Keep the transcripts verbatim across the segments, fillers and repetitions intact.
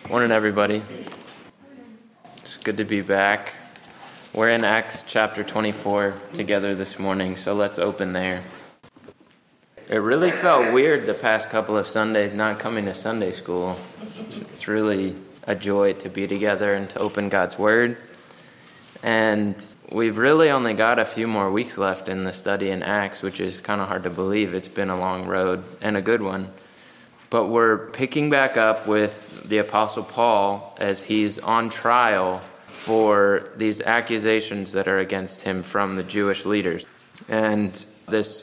Morning, everybody. It's good to be back. We're in Acts chapter twenty-four together this morning, so let's open there. It really felt weird the past couple of Sundays not coming to Sunday school. It's really a joy to be together and to open God's Word. And we've really only got a few more weeks left in the study in Acts, which is kind of hard to believe. It's been a long road and a good one. But we're picking back up with the Apostle Paul as he's on trial for these accusations that are against him from the Jewish leaders. And this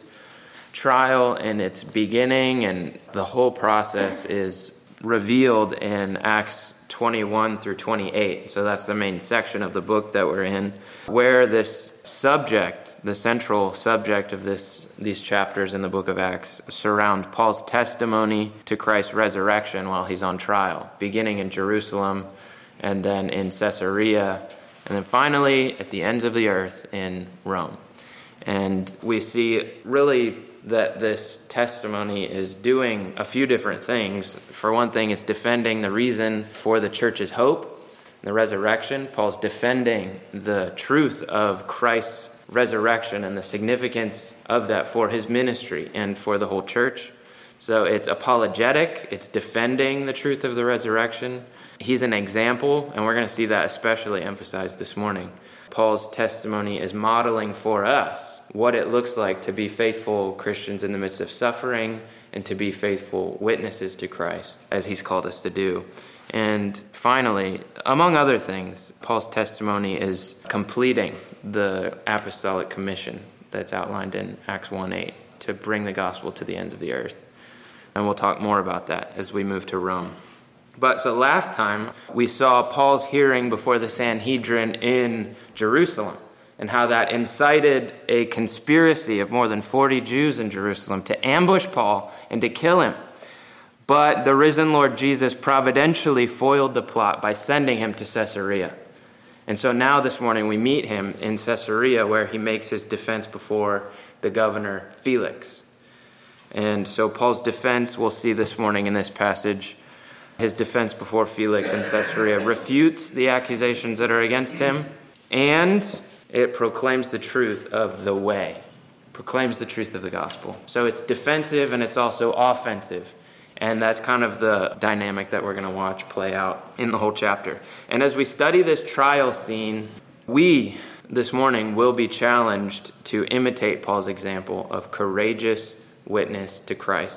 trial and its beginning and the whole process is revealed in Acts twenty-one through twenty-eight. So that's the main section of the book that we're in, where this subject, the central subject of this these chapters in the book of Acts, surround Paul's testimony to Christ's resurrection while he's on trial, beginning in Jerusalem and then in Caesarea, and then finally at the ends of the earth in Rome. And we see really that this testimony is doing a few different things. For one thing, it's defending the reason for the church's hope, the resurrection. Paul's defending the truth of Christ's resurrection and the significance of that for his ministry and for the whole church. So it's apologetic, it's defending the truth of the resurrection. He's an example, and we're going to see that especially emphasized this morning. Paul's testimony is modeling for us what it looks like to be faithful Christians in the midst of suffering and to be faithful witnesses to Christ, as he's called us to do. And finally, among other things, Paul's testimony is completing the apostolic commission that's outlined in Acts one eight to bring the gospel to the ends of the earth. And we'll talk more about that as we move to Rome. But so last time, we saw Paul's hearing before the Sanhedrin in Jerusalem and how that incited a conspiracy of more than forty Jews in Jerusalem to ambush Paul and to kill him. But the risen Lord Jesus providentially foiled the plot by sending him to Caesarea. And so now this morning we meet him in Caesarea, where he makes his defense before the governor Felix. And so Paul's defense, we'll see this morning in this passage, his defense before Felix in Caesarea refutes the accusations that are against him, and it proclaims the truth of the way, proclaims the truth of the gospel. So it's defensive and it's also offensive. And that's kind of the dynamic that we're going to watch play out in the whole chapter. And as we study this trial scene, we, this morning, will be challenged to imitate Paul's example of courageous witness to Christ.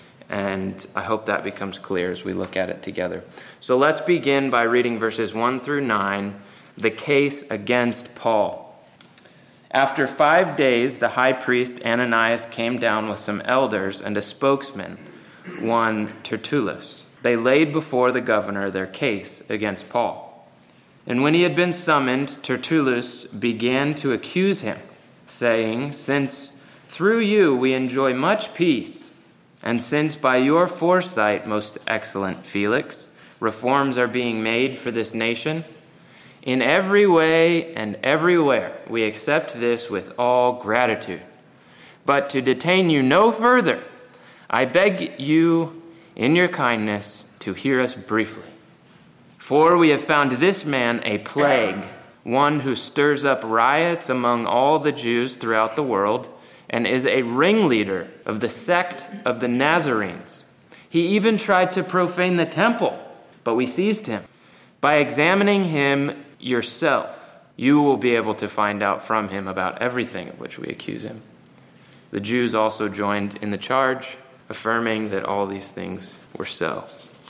And I hope that becomes clear as we look at it together. So let's begin by reading verses one through nine, the case against Paul. After five days, the high priest Ananias came down with some elders and a spokesman, one Tertullus. They laid before the governor their case against Paul. And when he had been summoned, Tertullus began to accuse him, saying, "Since through you we enjoy much peace, and since by your foresight, most excellent Felix, reforms are being made for this nation, in every way and everywhere we accept this with all gratitude. But to detain you no further, I beg you, in your kindness, to hear us briefly. For we have found this man a plague, one who stirs up riots among all the Jews throughout the world, and is a ringleader of the sect of the Nazarenes. He even tried to profane the temple, but we seized him. By examining him yourself, you will be able to find out from him about everything of which we accuse him." The Jews also joined in the charge, affirming that all these things were so.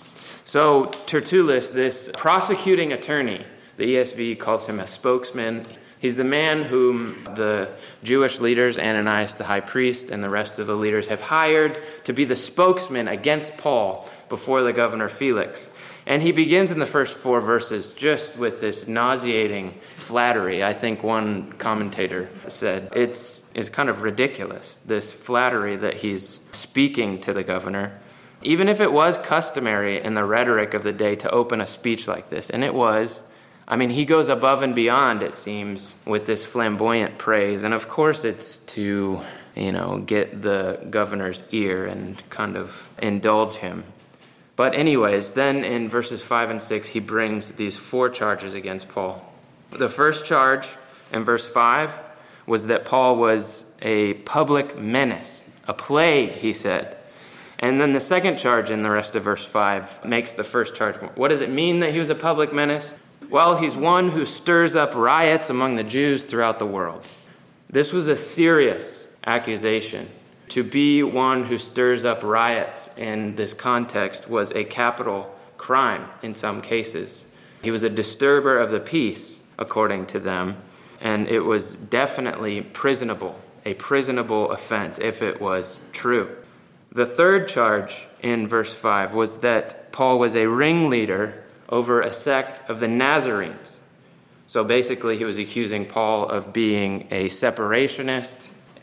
So Tertullus, this prosecuting attorney, the E S V calls him a spokesman. He's the man whom the Jewish leaders, Ananias the high priest, and the rest of the leaders have hired to be the spokesman against Paul before the governor Felix. And he begins in the first four verses just with this nauseating flattery. I think one commentator said it's It's kind of ridiculous, this flattery that he's speaking to the governor. Even if it was customary in the rhetoric of the day to open a speech like this, and it was, I mean, he goes above and beyond, it seems, with this flamboyant praise. And of course it's to, you know, get the governor's ear and kind of indulge him. But anyways, then in verses five and six, he brings these four charges against Paul. The first charge in verse five was that Paul was a public menace, a plague, he said. And then the second charge in the rest of verse five makes the first charge. What does it mean that he was a public menace? Well, he's one who stirs up riots among the Jews throughout the world. This was a serious accusation. To be one who stirs up riots in this context was a capital crime in some cases. He was a disturber of the peace, according to them, and it was definitely prisonable, a prisonable offense if it was true. The third charge in verse five was that Paul was a ringleader over a sect of the Nazarenes. So basically he was accusing Paul of being a separationist,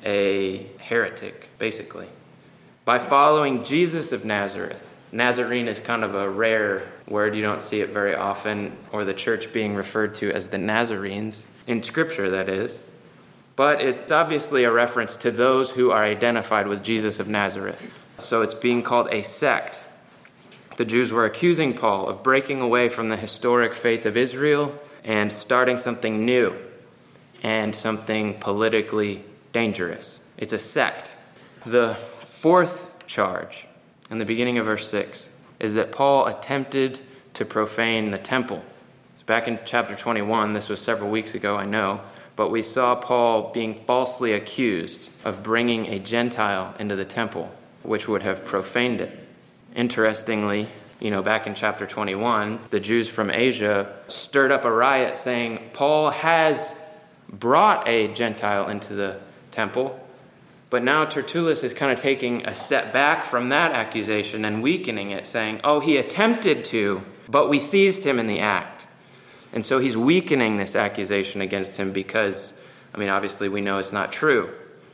a heretic, basically. By following Jesus of Nazareth. Nazarene is kind of a rare word. You don't see it very often, or the church being referred to as the Nazarenes, in Scripture, that is. But it's obviously a reference to those who are identified with Jesus of Nazareth. So it's being called a sect. The Jews were accusing Paul of breaking away from the historic faith of Israel and starting something new and something politically dangerous. It's a sect. The fourth charge, in the beginning of verse six, is that Paul attempted to profane the temple. Back in chapter twenty-one, this was several weeks ago, I know, but we saw Paul being falsely accused of bringing a Gentile into the temple, which would have profaned it. Interestingly, you know, back in chapter twenty-one, the Jews from Asia stirred up a riot saying, Paul has brought a Gentile into the temple. But now Tertullus is kind of taking a step back from that accusation and weakening it, saying, oh, he attempted to, but we seized him in the act. And so he's weakening this accusation against him because, I mean, obviously we know it's not true.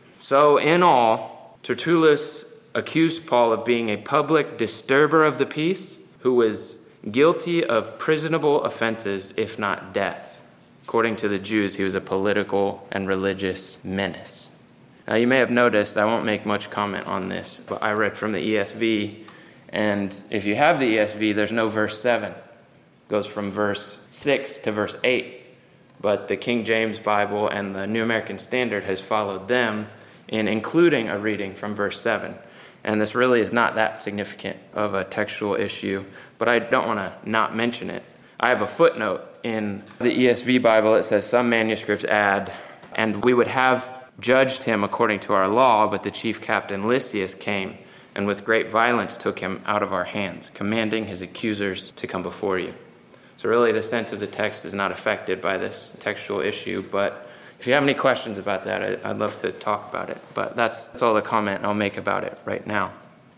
So in all, Tertullus accused Paul of being a public disturber of the peace who was guilty of prisonable offenses, if not death. According to the Jews, he was a political and religious menace. Now, you may have noticed, I won't make much comment on this, but I read from the E S V, and if you have the E S V, there's no verse seven. It goes from verse six to verse eight. But the King James Bible and the New American Standard has followed them in including a reading from verse seven. And this really is not that significant of a textual issue, but I don't want to not mention it. I have a footnote in the E S V Bible that says some manuscripts add, and we would have judged him according to our law, but the chief captain Lysias came and with great violence took him out of our hands, commanding his accusers to come before you. So really the sense of the text is not affected by this textual issue, but if you have any questions about that, I'd love to talk about it. But that's, that's all the comment I'll make about it right now.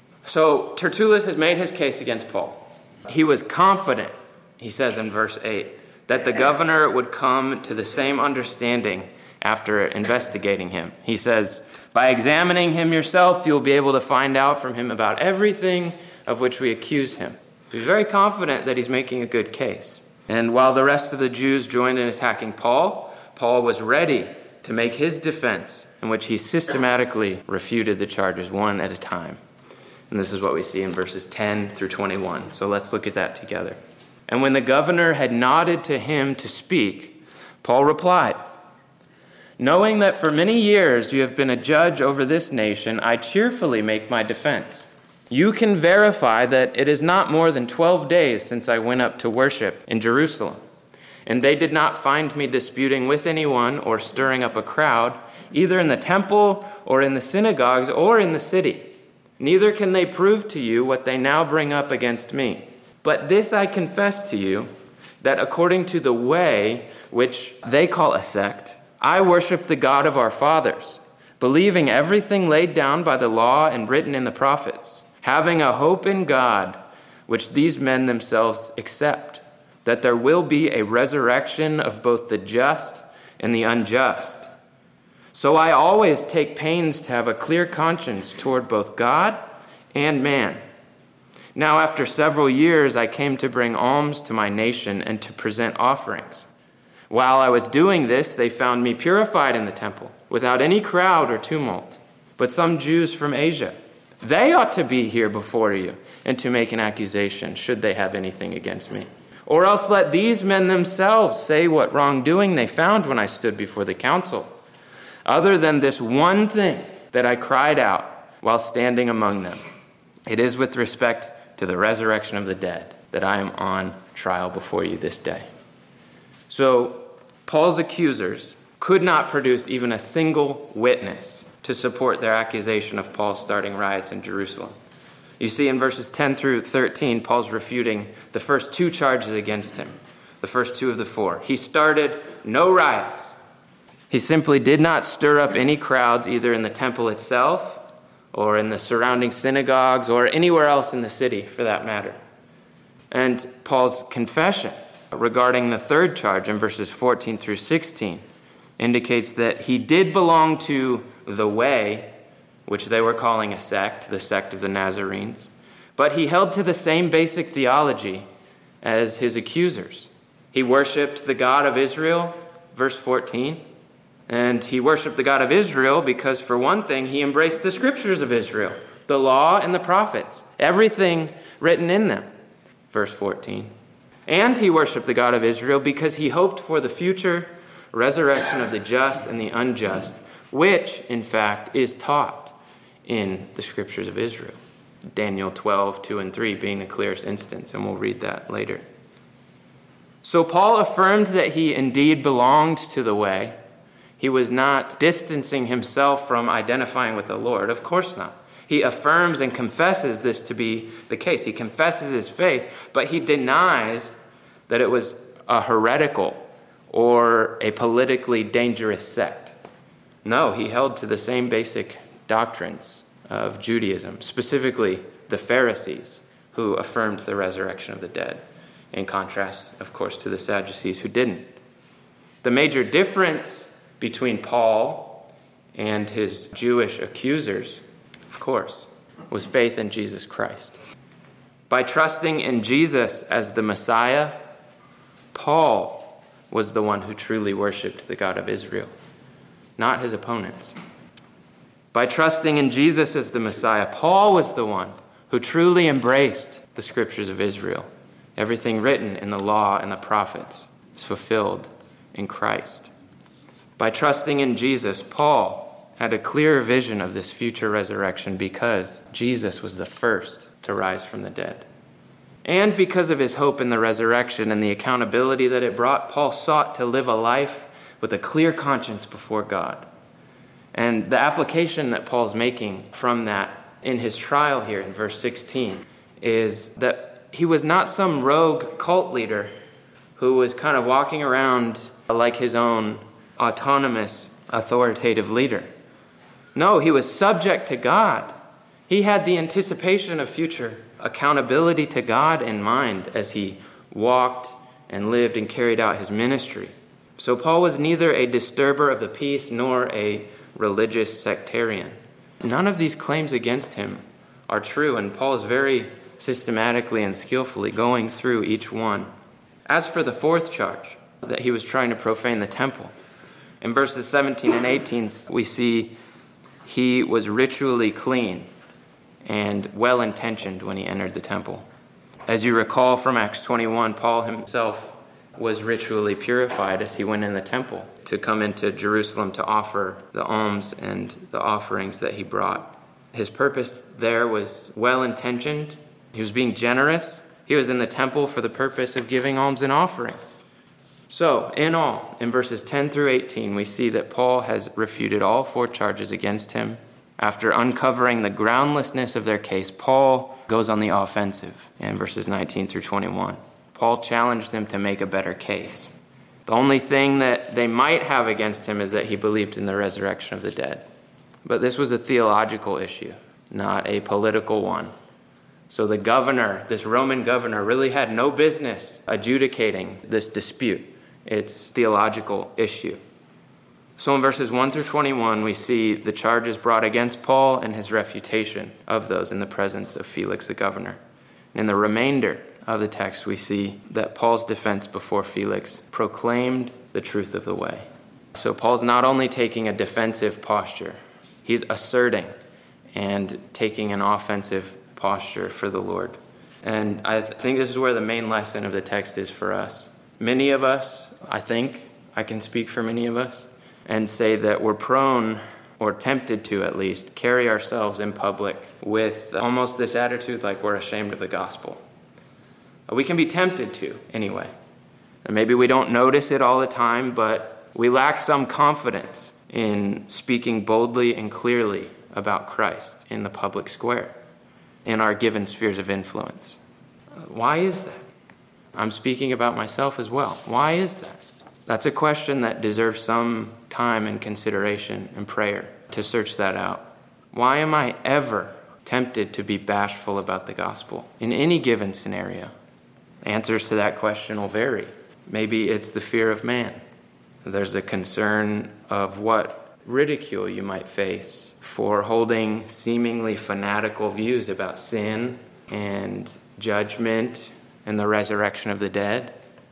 So Tertullus has made his case against Paul. He was confident, he says in verse eight, that the governor would come to the same understanding after investigating him. He says, by examining him yourself, you'll be able to find out from him about everything of which we accuse him. So he's very confident that he's making a good case. And while the rest of the Jews joined in attacking Paul, Paul was ready to make his defense, in which he systematically refuted the charges one at a time. And this is what we see in verses ten through twenty-one. So let's look at that together. And when the governor had nodded to him to speak, Paul replied, knowing that for many years you have been a judge over this nation, I cheerfully make my defense. You can verify that it is not more than twelve days since I went up to worship in Jerusalem. And they did not find me disputing with anyone or stirring up a crowd, either in the temple or in the synagogues or in the city. Neither can they prove to you what they now bring up against me. But this I confess to you, that according to the way which they call a sect, I worship the God of our fathers, believing everything laid down by the law and written in the prophets, having a hope in God, which these men themselves accept, that there will be a resurrection of both the just and the unjust. So I always take pains to have a clear conscience toward both God and man. Now after several years I came to bring alms to my nation and to present offerings. While I was doing this, they found me purified in the temple, without any crowd or tumult. But some Jews from Asia, They ought to be here before you and to make an accusation, should they have anything against me. Or else let these men themselves say what wrongdoing they found when I stood before the council, other than this one thing that I cried out while standing among them. It is with respect to the resurrection of the dead that I am on trial before you this day. So Paul's accusers could not produce even a single witness to support their accusation of Paul starting riots in Jerusalem. You see in verses ten through thirteen, Paul's refuting the first two charges against him, the first two of the four. He started no riots. He simply did not stir up any crowds either in the temple itself or in the surrounding synagogues or anywhere else in the city for that matter. And Paul's confession regarding the third charge in verses fourteen through sixteen indicates that he did belong to the way, which they were calling a sect, the sect of the Nazarenes, but he held to the same basic theology as his accusers. He worshipped the God of Israel, verse fourteen, and he worshipped the God of Israel because, for one thing, he embraced the scriptures of Israel, the law and the prophets, everything written in them, verse fourteen. And he worshipped the God of Israel because he hoped for the future resurrection of the just and the unjust, which, in fact, is taught in the scriptures of Israel. Daniel twelve, two and three being the clearest instance, and we'll read that later. So Paul affirmed that he indeed belonged to the way. He was not distancing himself from identifying with the Lord. Of course not. He affirms and confesses this to be the case. He confesses his faith, but he denies that it was a heretical or a politically dangerous sect. No, he held to the same basic doctrines of Judaism, specifically the Pharisees, who affirmed the resurrection of the dead, in contrast, of course, to the Sadducees who didn't. The major difference between Paul and his Jewish accusers, of course, was faith in Jesus Christ. By trusting in Jesus as the Messiah, Paul was the one who truly worshipped the God of Israel, not his opponents. By trusting in Jesus as the Messiah, Paul was the one who truly embraced the scriptures of Israel. Everything written in the law and the prophets is fulfilled in Christ. By trusting in Jesus, Paul had a clearer vision of this future resurrection because Jesus was the first to rise from the dead. And because of his hope in the resurrection and the accountability that it brought, Paul sought to live a life with a clear conscience before God. And the application that Paul's making from that in his trial here in verse sixteen is that he was not some rogue cult leader who was kind of walking around like his own autonomous, authoritative leader. No, he was subject to God. He had the anticipation of future accountability to God in mind as he walked and lived and carried out his ministry. So Paul was neither a disturber of the peace nor a religious sectarian. None of these claims against him are true, and Paul is very systematically and skillfully going through each one. As for the fourth charge, that he was trying to profane the temple, in verses seventeen and eighteen, we see he was ritually clean and well-intentioned when he entered the temple. As you recall from Acts twenty-one, Paul himself was ritually purified as he went in the temple to come into Jerusalem to offer the alms and the offerings that he brought. His purpose there was well-intentioned. He was being generous. He was in the temple for the purpose of giving alms and offerings. So, in all, in verses ten through eighteen, we see that Paul has refuted all four charges against him. After uncovering the groundlessness of their case, Paul goes on the offensive in verses nineteen through twenty-one. Paul challenged them to make a better case. The only thing that they might have against him is that he believed in the resurrection of the dead. But this was a theological issue, not a political one. So the governor, this Roman governor, really had no business adjudicating this dispute. It's a theological issue. So in verses one through twenty-one, we see the charges brought against Paul and his refutation of those in the presence of Felix the governor. In the remainder of the text, we see that Paul's defense before Felix proclaimed the truth of the way. So Paul's not only taking a defensive posture, he's asserting and taking an offensive posture for the Lord. And I think this is where the main lesson of the text is for us. Many of us, I think, I can speak for many of us, and say that we're prone, or tempted to at least, carry ourselves in public with almost this attitude like we're ashamed of the gospel. We can be tempted to, anyway. And maybe we don't notice it all the time, but we lack some confidence in speaking boldly and clearly about Christ in the public square, in our given spheres of influence. Why is that? I'm speaking about myself as well. Why is that? That's a question that deserves some time and consideration and prayer to search that out. Why am I ever tempted to be bashful about the gospel in any given scenario? Answers to that question will vary. Maybe it's the fear of man. There's a concern of what ridicule you might face for holding seemingly fanatical views about sin and judgment and the resurrection of the dead.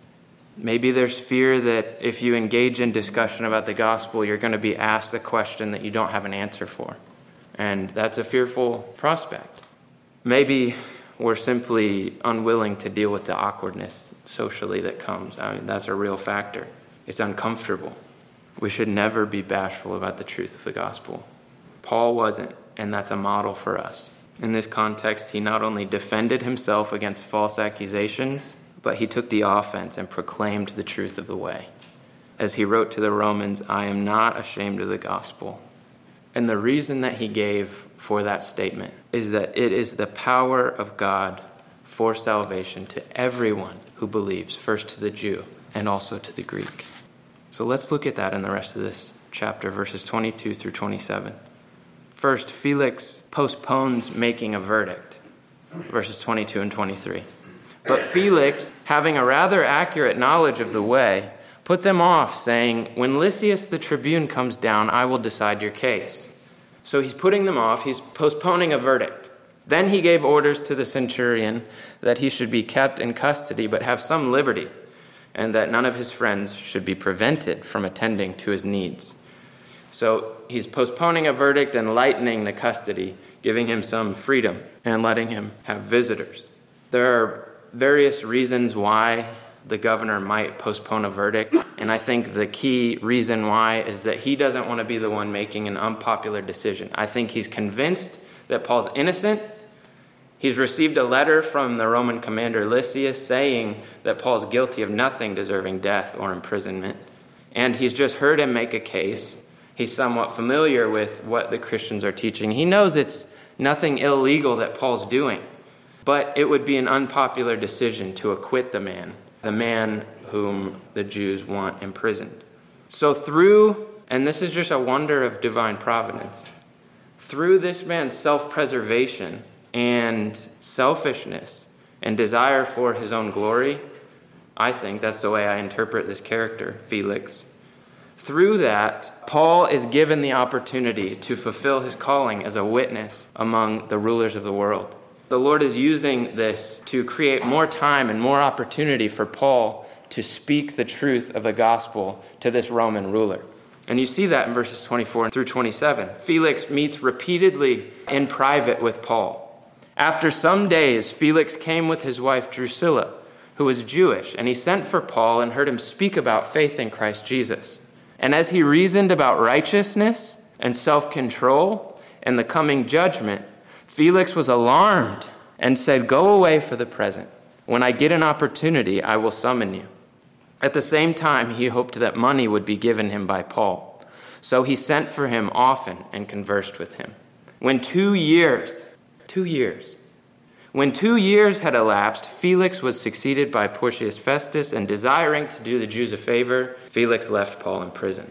Maybe there's fear that if you engage in discussion about the gospel, you're going to be asked a question that you don't have an answer for. And that's a fearful prospect. Maybe we're simply unwilling to deal with the awkwardness socially that comes. I mean, that's a real factor. It's uncomfortable. We should never be bashful about the truth of the gospel. Paul wasn't, and that's a model for us. In this context, he not only defended himself against false accusations, but he took the offense and proclaimed the truth of the way. As he wrote to the Romans, I am not ashamed of the gospel. And the reason that he gave for that statement is that it is the power of God for salvation to everyone who believes, first to the Jew and also to the Greek. So let's look at that in the rest of this chapter, verses twenty-two through twenty-seven. First, Felix postpones making a verdict, verses twenty-two and twenty-three. But Felix, having a rather accurate knowledge of the way, put them off, saying, when Lysias the tribune comes down, I will decide your case. So he's putting them off. He's postponing a verdict. Then he gave orders to the centurion that he should be kept in custody, but have some liberty, and that none of his friends should be prevented from attending to his needs. So he's postponing a verdict and lightening the custody, giving him some freedom and letting him have visitors. There are various reasons why the governor might postpone a verdict, and I think the key reason why is that he doesn't want to be the one making an unpopular decision. I think he's convinced that Paul's innocent. He's received a letter from the Roman commander Lysias saying that Paul's guilty of nothing deserving death or imprisonment, and he's just heard him make a case. He's somewhat familiar with what the Christians are teaching. He knows it's nothing illegal that Paul's doing, but it would be an unpopular decision to acquit the man, the man whom the Jews want imprisoned. So through, and this is just a wonder of divine providence, through this man's self-preservation and selfishness and desire for his own glory, I think that's the way I interpret this character, Felix. Through that, Paul is given the opportunity to fulfill his calling as a witness among the rulers of the world. The Lord is using this to create more time and more opportunity for Paul to speak the truth of the gospel to this Roman ruler. And you see that in verses twenty-four through twenty-seven. Felix meets repeatedly in private with Paul. After some days, Felix came with his wife Drusilla, who was Jewish, and he sent for Paul and heard him speak about faith in Christ Jesus. And as he reasoned about righteousness and self-control and the coming judgment, Felix was alarmed and said, go away for the present. When I get an opportunity, I will summon you. At the same time, he hoped that money would be given him by Paul. So he sent for him often and conversed with him. When two years, two years, when two years had elapsed, Felix was succeeded by Porcius Festus, and desiring to do the Jews a favor, Felix left Paul in prison.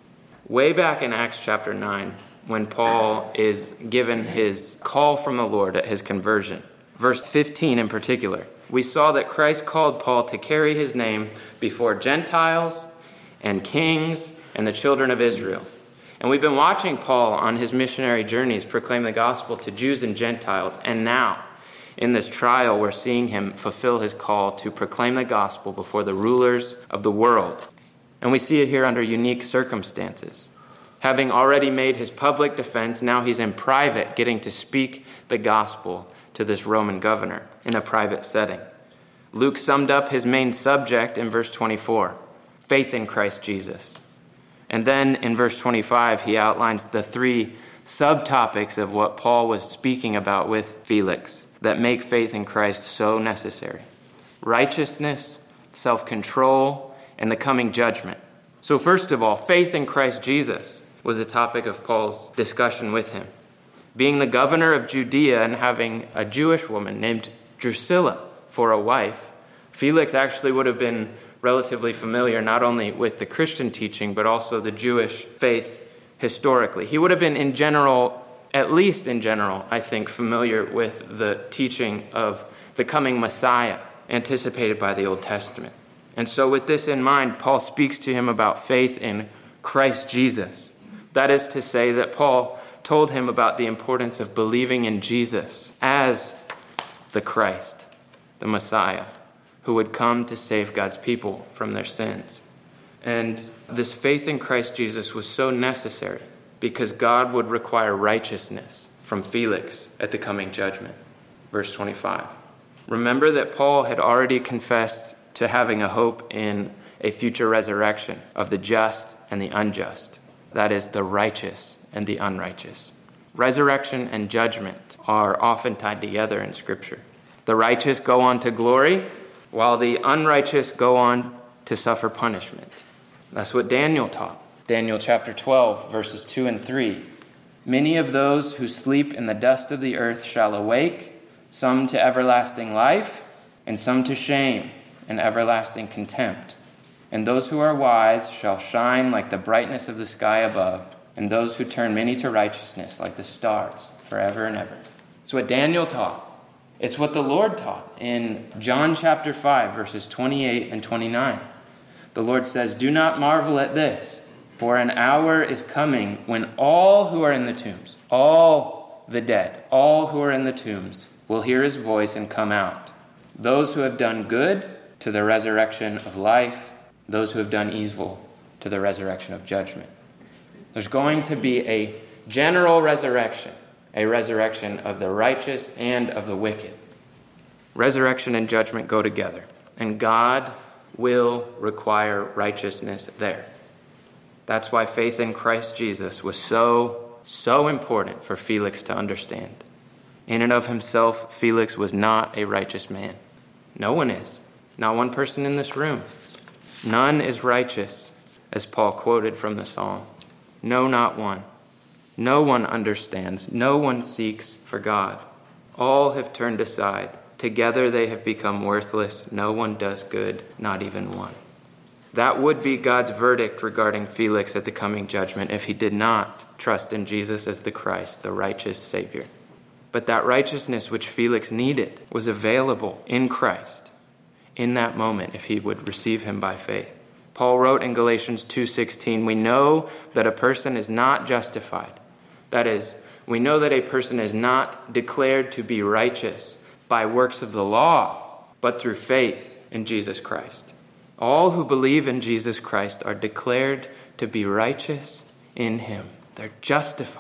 Way back in Acts chapter nine, when Paul is given his call from the Lord at his conversion, verse fifteen in particular, we saw that Christ called Paul to carry his name before Gentiles and kings and the children of Israel. And we've been watching Paul on his missionary journeys proclaim the gospel to Jews and Gentiles, and now, in this trial, we're seeing him fulfill his call to proclaim the gospel before the rulers of the world. And we see it here under unique circumstances. Having already made his public defense, now he's in private getting to speak the gospel to this Roman governor in a private setting. Luke summed up his main subject in verse twenty-four, faith in Christ Jesus. And then in verse twenty-five, he outlines the three subtopics of what Paul was speaking about with Felix that make faith in Christ so necessary: righteousness, self-control, and the coming judgment. So first of all, faith in Christ Jesus was the topic of Paul's discussion with him. Being the governor of Judea and having a Jewish woman named Drusilla for a wife, Felix actually would have been relatively familiar not only with the Christian teaching, but also the Jewish faith historically. He would have been in general, at least in general, I think, familiar with the teaching of the coming Messiah anticipated by the Old Testament. And so with this in mind, Paul speaks to him about faith in Christ Jesus. That is to say that Paul told him about the importance of believing in Jesus as the Christ, the Messiah, who would come to save God's people from their sins. And this faith in Christ Jesus was so necessary because God would require righteousness from Felix at the coming judgment. Verse twenty-five. Remember that Paul had already confessed to having a hope in a future resurrection of the just and the unjust. That is, the righteous and the unrighteous. Resurrection and judgment are often tied together in Scripture. The righteous go on to glory, while the unrighteous go on to suffer punishment. That's what Daniel taught. Daniel chapter twelve, verses two and three. Many of those who sleep in the dust of the earth shall awake, some to everlasting life, and some to shame and everlasting contempt. And those who are wise shall shine like the brightness of the sky above, and those who turn many to righteousness like the stars forever and ever. It's what Daniel taught. It's what the Lord taught in John chapter five, verses twenty-eight and twenty-nine. The Lord says, "Do not marvel at this, for an hour is coming when all who are in the tombs, all the dead, all who are in the tombs, will hear his voice and come out. Those who have done good to the resurrection of life, those who have done evil to the resurrection of judgment." There's going to be a general resurrection, a resurrection of the righteous and of the wicked. Resurrection and judgment go together, and God will require righteousness there. That's why faith in Christ Jesus was so, so important for Felix to understand. In and of himself, Felix was not a righteous man. No one is. Not one person in this room. None is righteous, as Paul quoted from the psalm. No, not one. No one understands. No one seeks for God. All have turned aside. Together they have become worthless. No one does good, not even one. That would be God's verdict regarding Felix at the coming judgment if he did not trust in Jesus as the Christ, the righteous Savior. But that righteousness which Felix needed was available in Christ in that moment if he would receive him by faith. Paul wrote in Galatians two sixteen, "We know that a person is not justified." That is, we know that a person is not declared to be righteous by works of the law, but through faith in Jesus Christ. All who believe in Jesus Christ are declared to be righteous in him. They're justified.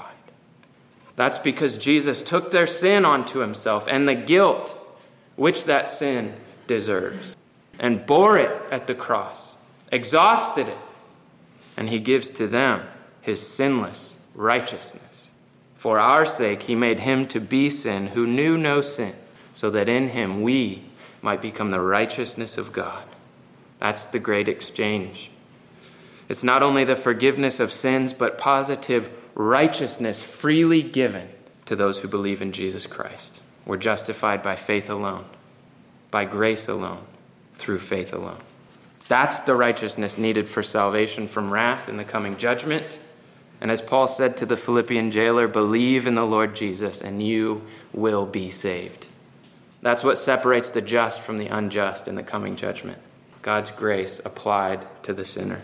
That's because Jesus took their sin onto himself and the guilt which that sin deserves, and bore it at the cross, exhausted it, and he gives to them his sinless righteousness. For our sake he made him to be sin who knew no sin, so that in him we might become the righteousness of God. That's the great exchange. It's not only the forgiveness of sins, but positive righteousness freely given to those who believe in Jesus Christ. We're justified by faith alone, by grace alone, through faith alone. That's the righteousness needed for salvation from wrath in the coming judgment. And as Paul said to the Philippian jailer, believe in the Lord Jesus and you will be saved. That's what separates the just from the unjust in the coming judgment. God's grace applied to the sinner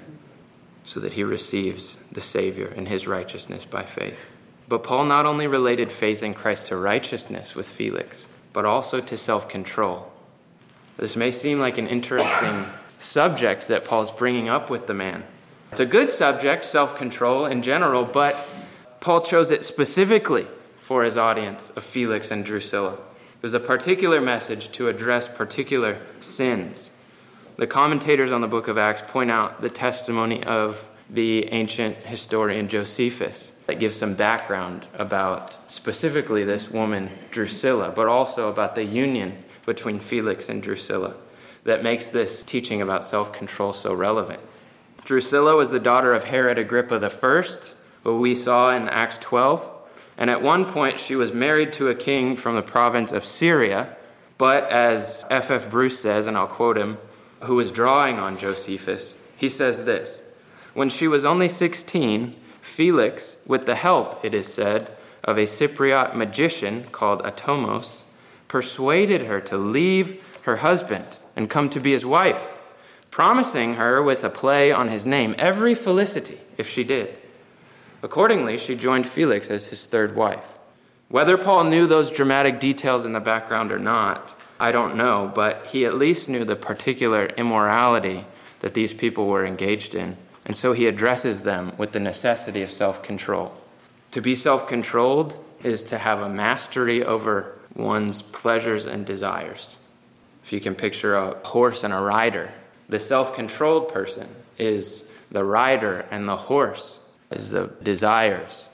so that he receives the Savior and his righteousness by faith. But Paul not only related faith in Christ to righteousness with Felix, but also to self-control. This may seem like an interesting subject that Paul's bringing up with the man. It's a good subject, self-control in general, but Paul chose it specifically for his audience of Felix and Drusilla. It was a particular message to address particular sins. The commentators on the book of Acts point out the testimony of the ancient historian Josephus that gives some background about specifically this woman Drusilla, but also about the union between Felix and Drusilla that makes this teaching about self-control so relevant. Drusilla was the daughter of Herod Agrippa the First, who we saw in Acts twelve, and at one point she was married to a king from the province of Syria, but as F F Bruce says, and I'll quote him, who was drawing on Josephus, he says this: "When she was only sixteen, Felix, with the help, it is said, of a Cypriot magician called Atomos, persuaded her to leave her husband and come to be his wife, promising her with a play on his name every felicity if she did. Accordingly, she joined Felix as his third wife." Whether Paul knew those dramatic details in the background or not, I don't know, but he at least knew the particular immorality that these people were engaged in, and so he addresses them with the necessity of self-control. To be self-controlled is to have a mastery over one's pleasures and desires. If you can picture a horse and a rider, the self-controlled person is the rider, and the horse is the desires.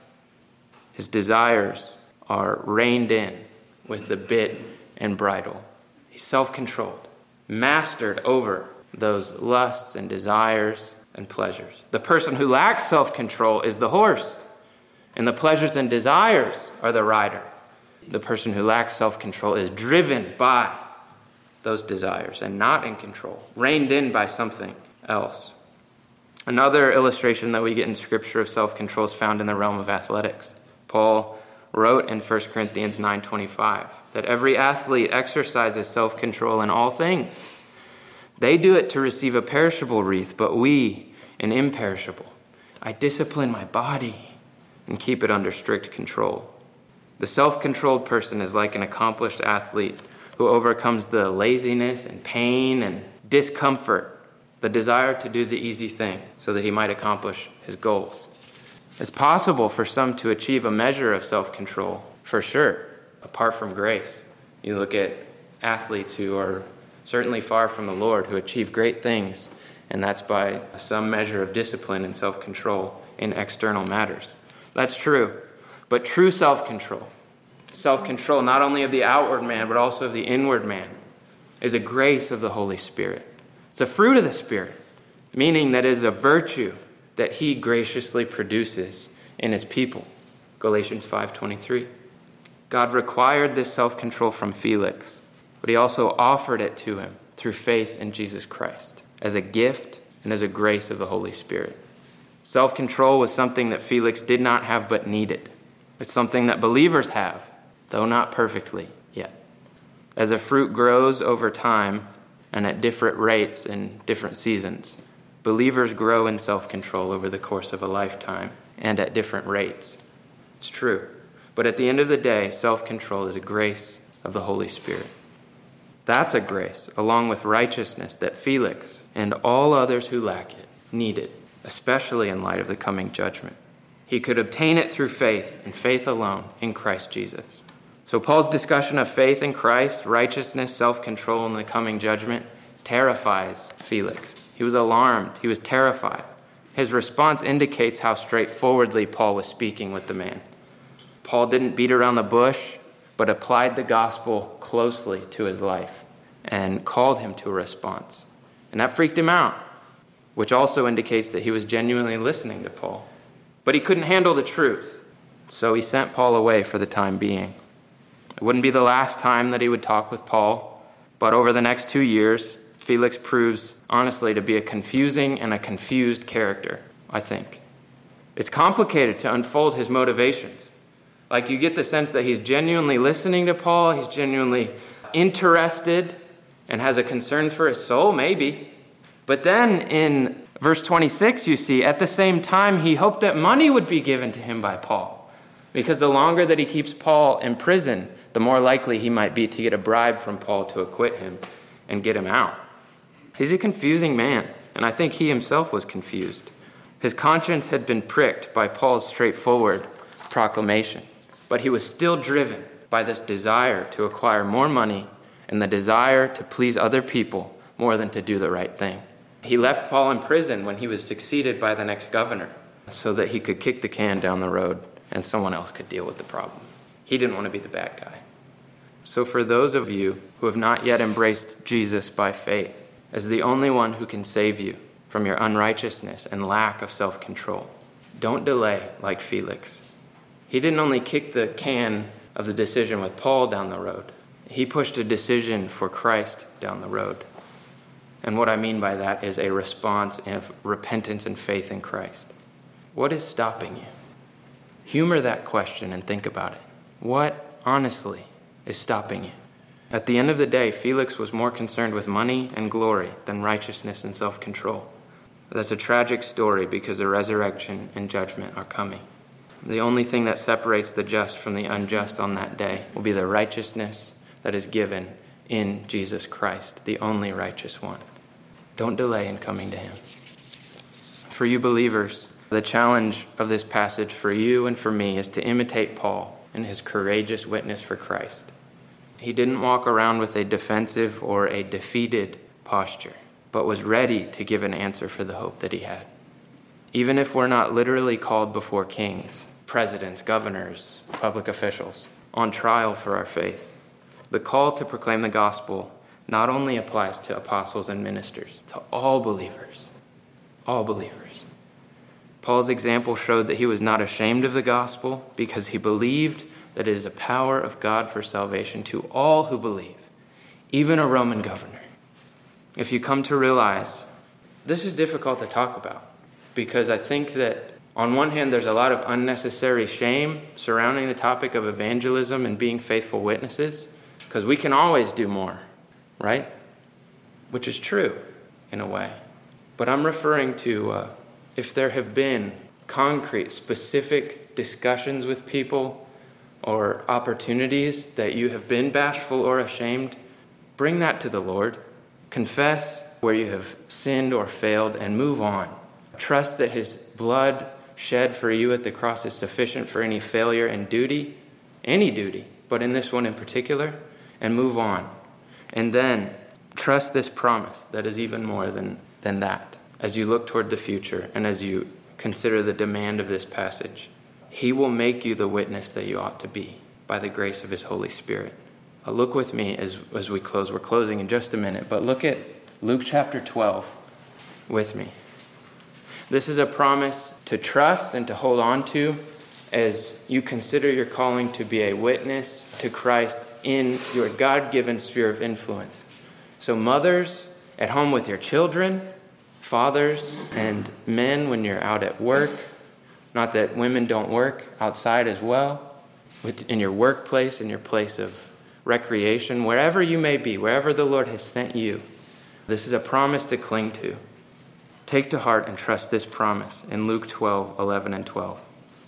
His desires are reined in with the bit and bridle. He's self-controlled, mastered over those lusts and desires and pleasures. The person who lacks self-control is the horse, and the pleasures and desires are the rider. The person who lacks self-control is driven by those desires and not in control, reined in by something else. Another illustration that we get in Scripture of self-control is found in the realm of athletics. Paul wrote in First Corinthians nine twenty-five that every athlete exercises self-control in all things. They do it to receive a perishable wreath, but we an imperishable. I discipline my body and keep it under strict control. The self-controlled person is like an accomplished athlete who overcomes the laziness and pain and discomfort, the desire to do the easy thing so that he might accomplish his goals. It's possible for some to achieve a measure of self-control, for sure, apart from grace. You look at athletes who are certainly far from the Lord, who achieve great things, and that's by some measure of discipline and self-control in external matters. That's true, but true self-control, self-control not only of the outward man, but also of the inward man, is a grace of the Holy Spirit. It's a fruit of the Spirit, meaning that it is a virtue that he graciously produces in his people. Galatians five twenty-three. God required this self-control from Felix, but he also offered it to him through faith in Jesus Christ as a gift and as a grace of the Holy Spirit. Self-control was something that Felix did not have but needed. It's something that believers have, though not perfectly yet. As a fruit grows over time and at different rates in different seasons, believers grow in self-control over the course of a lifetime and at different rates. It's true. But at the end of the day, self-control is a grace of the Holy Spirit. That's a grace, along with righteousness, that Felix and all others who lack it needed, especially in light of the coming judgment. He could obtain it through faith, and faith alone, in Christ Jesus. So Paul's discussion of faith in Christ, righteousness, self-control, and the coming judgment terrifies Felix. He was alarmed. He was terrified. His response indicates how straightforwardly Paul was speaking with the man. Paul didn't beat around the bush, but applied the gospel closely to his life and called him to a response. And that freaked him out, which also indicates that he was genuinely listening to Paul. But he couldn't handle the truth, so he sent Paul away for the time being. It wouldn't be the last time that he would talk with Paul, but over the next two years, Felix proves, honestly, to be a confusing and a confused character, I think. It's complicated to unfold his motivations. Like, you get the sense that he's genuinely listening to Paul, he's genuinely interested and has a concern for his soul, maybe. But then in verse twenty-six, you see, at the same time, he hoped that money would be given to him by Paul. Because the longer that he keeps Paul in prison, the more likely he might be to get a bribe from Paul to acquit him and get him out. He's a confusing man, and I think he himself was confused. His conscience had been pricked by Paul's straightforward proclamation, but he was still driven by this desire to acquire more money and the desire to please other people more than to do the right thing. He left Paul in prison when he was succeeded by the next governor so that he could kick the can down the road and someone else could deal with the problem. He didn't want to be the bad guy. So for those of you who have not yet embraced Jesus by faith as the only one who can save you from your unrighteousness and lack of self-control, don't delay like Felix. He didn't only kick the can of the decision with Paul down the road. He pushed a decision for Christ down the road. And what I mean by that is a response of repentance and faith in Christ. What is stopping you? Humor that question and think about it. What, honestly, is stopping you? At the end of the day, Felix was more concerned with money and glory than righteousness and self-control. That's a tragic story because the resurrection and judgment are coming. The only thing that separates the just from the unjust on that day will be the righteousness that is given in Jesus Christ, the only righteous one. Don't delay in coming to him. For you believers, the challenge of this passage for you and for me is to imitate Paul in his courageous witness for Christ. He didn't walk around with a defensive or a defeated posture, but was ready to give an answer for the hope that he had. Even if we're not literally called before kings, presidents, governors, public officials, on trial for our faith, the call to proclaim the gospel not only applies to apostles and ministers, to all believers, all believers. Paul's example showed that he was not ashamed of the gospel because he believed that it is a power of God for salvation to all who believe, even a Roman governor. If you come to realize, this is difficult to talk about because I think that on one hand, there's a lot of unnecessary shame surrounding the topic of evangelism and being faithful witnesses because we can always do more, right? Which is true in a way. But I'm referring to uh, if there have been concrete, specific discussions with people or opportunities that you have been bashful or ashamed, bring that to the Lord. Confess where you have sinned or failed and move on. Trust that his blood shed for you at the cross is sufficient for any failure in duty, any duty, but in this one in particular, and move on. And then trust this promise that is even more than, than that as you look toward the future and as you consider the demand of this passage. He will make you the witness that you ought to be by the grace of his Holy Spirit. Uh, look with me as, as we close. We're closing in just a minute, but look at Luke chapter twelve with me. This is a promise to trust and to hold on to as you consider your calling to be a witness to Christ in your God-given sphere of influence. So mothers at home with your children, fathers and men when you're out at work, not that women don't work outside as well, in your workplace, in your place of recreation, wherever you may be, wherever the Lord has sent you, this is a promise to cling to. Take to heart and trust this promise in Luke twelve, eleven and twelve.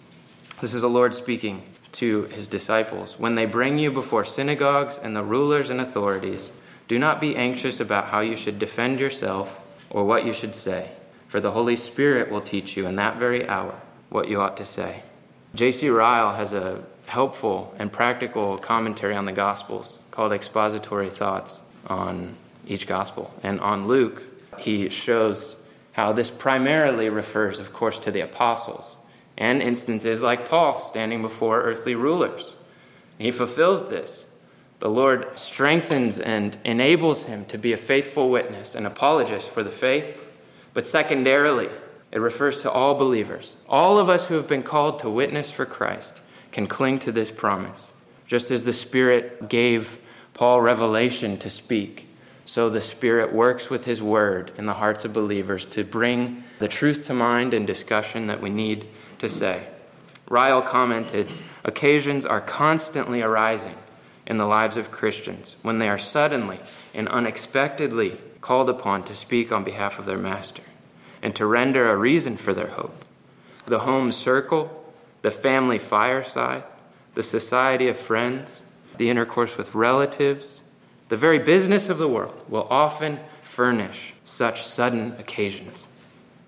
This is the Lord speaking to his disciples. When they bring you before synagogues and the rulers and authorities, do not be anxious about how you should defend yourself or what you should say, for the Holy Spirit will teach you in that very hour what you ought to say. J C Ryle has a helpful and practical commentary on the Gospels called Expository Thoughts on each Gospel. And on Luke, he shows how this primarily refers, of course, to the apostles and instances like Paul standing before earthly rulers. He fulfills this. The Lord strengthens and enables him to be a faithful witness, an apologist for the faith. But secondarily, it refers to all believers. All of us who have been called to witness for Christ can cling to this promise. Just as the Spirit gave Paul revelation to speak, so the Spirit works with his word in the hearts of believers to bring the truth to mind and discussion that we need to say. Ryle commented, occasions are constantly arising in the lives of Christians when they are suddenly and unexpectedly called upon to speak on behalf of their master and to render a reason for their hope. The home circle, the family fireside, the society of friends, the intercourse with relatives, the very business of the world will often furnish such sudden occasions.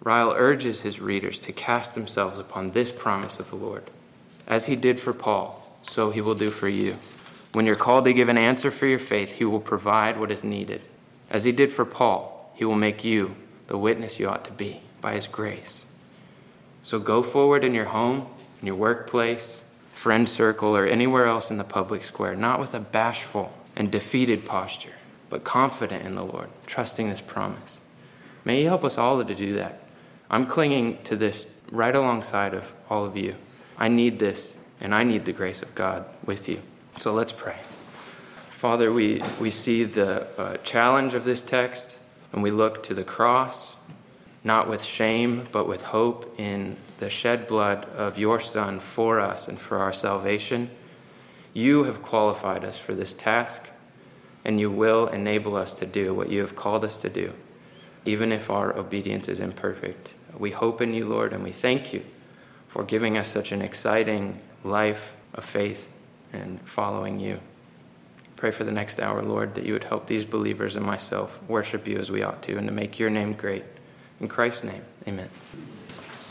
Ryle urges his readers to cast themselves upon this promise of the Lord. As he did for Paul, so he will do for you. When you're called to give an answer for your faith, he will provide what is needed. As he did for Paul, he will make you the witness you ought to be by his grace. So go forward in your home, in your workplace, friend circle, or anywhere else in the public square, not with a bashful and defeated posture, but confident in the Lord, trusting this promise. May he help us all to do that. I'm clinging to this right alongside of all of you. I need this, and I need the grace of God with you. So let's pray. Father, we, we see the uh, challenge of this text, and we look to the cross, not with shame, but with hope in the shed blood of your Son for us and for our salvation. You have qualified us for this task, and you will enable us to do what you have called us to do, even if our obedience is imperfect. We hope in you, Lord, and we thank you for giving us such an exciting life of faith and following you. Pray for the next hour, Lord, that you would help these believers and myself worship you as we ought to, and to make your name great. In Christ's name, amen.